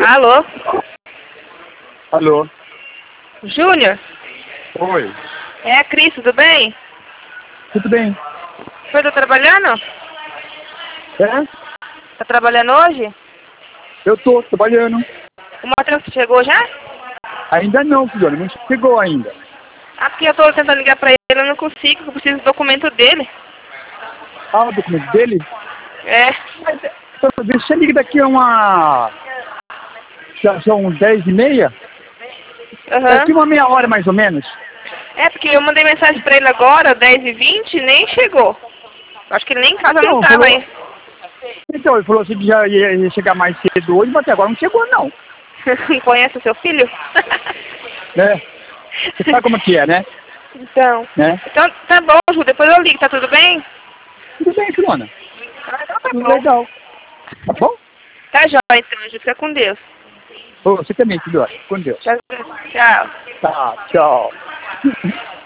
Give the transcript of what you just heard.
Alô? Alô? Júnior? Oi. É a Cris, tudo bem? Tudo bem? O senhor tá trabalhando? É? Tá trabalhando hoje? Eu tô trabalhando. O Matheus chegou já? Ainda não, filho. Não chegou ainda. Ah, porque eu tô tentando ligar pra ele, eu não consigo, eu preciso do documento dele. Ah, o documento dele? É. Mas, deixa eu ligar daqui a uma... Já são 10h30? Daqui Aham. uma meia hora, mais ou menos. É, porque eu mandei mensagem pra ele agora, 10h20, nem chegou. Acho que ele nem em casa não tava falou... aí. Então, ele falou assim que já ia chegar mais cedo hoje, mas até agora não chegou, não. Conhece o seu filho? Né? Você sabe como que é, né? Então. Né? Então, tá bom, Ju, depois eu ligo, tá tudo bem? Tudo bem, filhona. Ah, então tá Tudo bom. legal. Tá bom? Tá jóia, então, Ju, fica com Deus. Ô, você também, filhona. Com Deus. Tchau. Tchau. Tá, tchau.